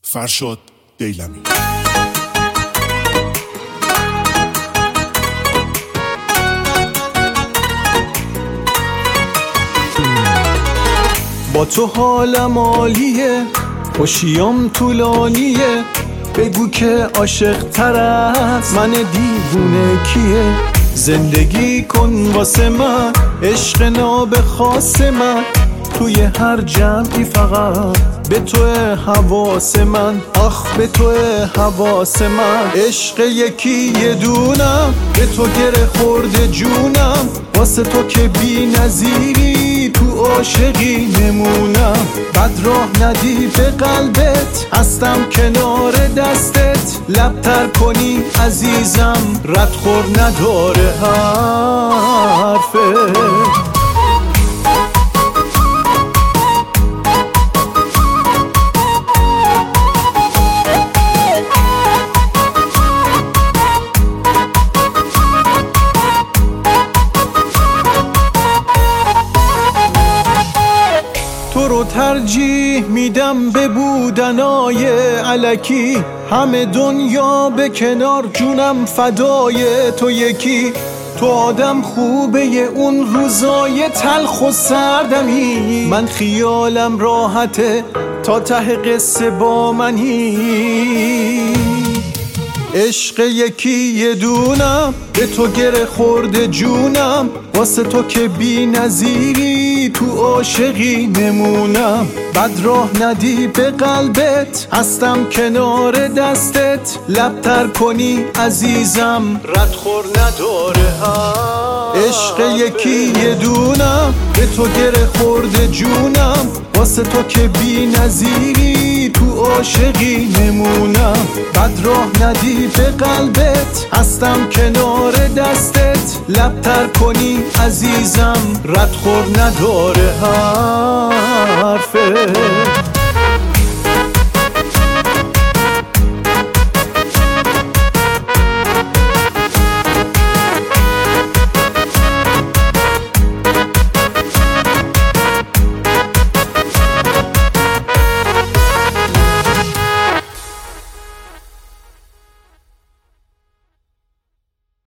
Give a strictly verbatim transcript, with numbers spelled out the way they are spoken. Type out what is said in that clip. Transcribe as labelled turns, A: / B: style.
A: فرشاد دیلمی.
B: با تو حالم عالیه، خوشیام طولانیه، بگو که عاشق تر از من دیوونه کیه. زندگی کن واسه من، عشق ناب خاص من، توی هر جمعی فقط به تو حواس من، آخ به تو حواس من. عشق یکی یه دونم، به تو گره خورده جونم، واسه تو که بی نظیری تو عاشقی نمونم. بد راه ندی به قلبت، هستم کنار دستت، لبتر کنی عزیزم ردخور نداره حرفت. تو رو ترجیح میدم به بودنای الکی، همه دنیا به کنار جونم فدای تو یکی. تو آدم خوبه اون روزای تلخ و سردمی، من خیالم راحته تا ته قصه با منی. عشق یکی یه دونم، به تو گره خورده جونم، واسه تو که بی نظیری تو عاشقی نمونم. بد راه ندی به قلبت، هستم کنار دستت، لبتر کنی عزیزم ردخور نداره هم. عشق یکی یه دونم، به تو گره خورده جونم، واسه تو که بی نظیری تو عاشقی نمونم. بد راه ندی به قلبت، هستم کنار دستت، لبتر کنی عزیزم ردخور نداره حرفت.